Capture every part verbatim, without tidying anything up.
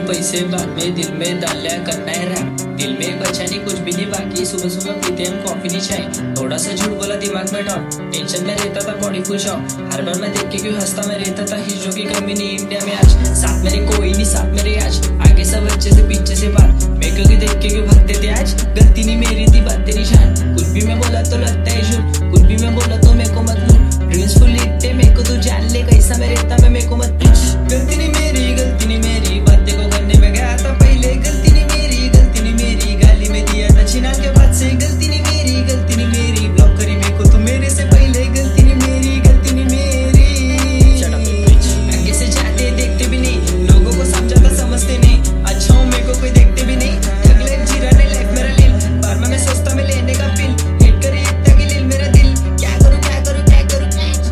पैसे बाद में दिल में डालिया करना है रैप, दिल में बचा नहीं कुछ भी नहीं बाकी, सुबह सुबह पीते हम कॉफी नहीं चाय, थोड़ा सा झूठ बोला दिमाग में डॉट, टेंशन में रहता था बॉडी फुल शॉक, हर बार मैं देख के क्यों हंसता मैं रहता था हिस्सों की कमी नहीं इंडिया में आज, साथ मेरे कोई नहीं साथ मेरे आज, आगे सब अच्छे से पीछे से बात, मैं क्योंकि देख के क्यों भागते थे आज, गलती नहीं मेरी थी बात तेरी शान, कुछ भी मैं बोला तो लगता है झूठ, कुछ भी मैं बोला तो मेरे को मत लूट, ड्रीम्स फुल लिखते मेरे को तू जान ले कैसा मैं रहता मैं मेरे को मत पूछ, गलती नहीं मेरी गलती नहीं मेरी, बातें को करने में गया था पहले, गलती नहीं मेरी गलती नहीं मेरी, गाली में दिया था छिना के बाद से, गलती नहीं मेरी गलती नहीं मेरी, ब्लॉक करी मेरे को तू मेरे से पहले, गलती नहीं मेरी गलती नहीं मेरी, आगे से जाते देखते भी नहीं, लोगों को समझाता समझते नहीं, अच्छा हूँ मेरे को कोई देखते भी नहीं, ठग लाइफ जी रहा है लाइफ मेरा लील, बार में मैं सोचता मैं लेने का फील, हिट करे इतना कि लील मेरा दिल, क्या करूँ क्या करूँ क्या करूँ,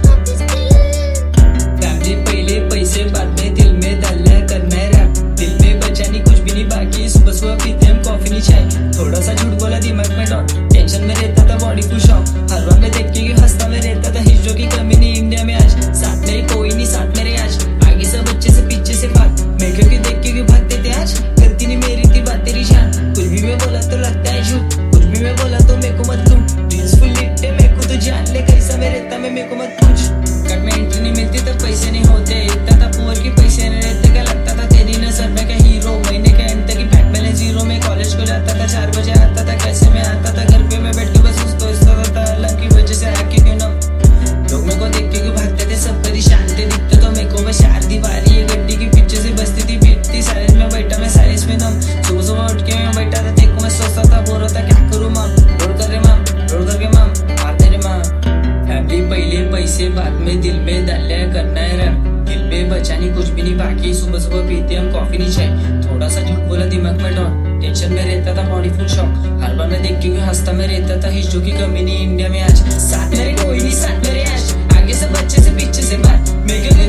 फैमिली पहले पैसे बाद में दिल में डालना करना है रैप, दिल में बचा नहीं कुछ भी नहीं बाकी, सुबह सुबह पीते हम कॉफी नहीं चाय, थोड़ा सा झूठ बोला दिमाग में डॉट, टेंशन में रहता था बॉडी फुल शॉक, हर बार में देख के क्यों हंसता मैं रहता था हिस्सों की कमी नहीं इंडिया में आज, साथ मेरे कोई नहीं साथ मेरे आज, आगे सब अच्छे से पीछे से बात, मैं क्योंकि देख के क्यों भागते थे आज, गलती नहीं मेरी थी बात तेरी शान, कुछ भी मैं बोला तो लगता है झूठ, कुछ भी मैं बोला तो मेरे को मत लूट, ड्रीम्स फुल लिखते मेरे को तो जान ले कैसा मैं रहता मैं मेरे को मत पूछ, कट में एंट्री नहीं मिलती तब पैसे नहीं होते, इतना था पुअर की पैसे नहीं रहते, क्या लगता था तेरी नजर में क्या हीरो, महीने के एंड तक बैंक बैलेंस जीरो में, कॉलेज को जाता था चार बजे आता था, कैसे मैं आता था घर पे मैं बैठ के बस उसको सोचता था, अल्लाह की वजह से आके क्यों ना लोग मेरे को देख के क्यों भागते थे, सब कभी शांति दिखते तो मेरे को मैं चार दीवारी ये गड्डी की पीछे से बसती थी बीतती, साइलेंस में बैठा मैं साइलेंस में दम, सुबह सुबह उठ के मैं बैठा था देखो मैं सोचता था बोल रहा था क्या करूँ माम, रोड कर रे माम रोड करके माम मारते रे माम, फैमिली पहले पैसे बाद में दिल में डालिया करना है रैप, दिल में बचा नहीं कुछ भी नहीं बाकी, सुबह सुबह पीते हम कॉफी नहीं चाय, थोड़ा सा झूठ बोला दिमाग में डॉट, टेंशन में रहता था बॉडी फुल शॉक, हर बार मैं देख के क्यों हंसता मैं रहता था हिस्सों की कमी नहीं इंडिया में आज, साथ मेरे कोई नहीं साथ मेरे आज, आगे सब अच्छे से पीछे से बात, मैं क्यों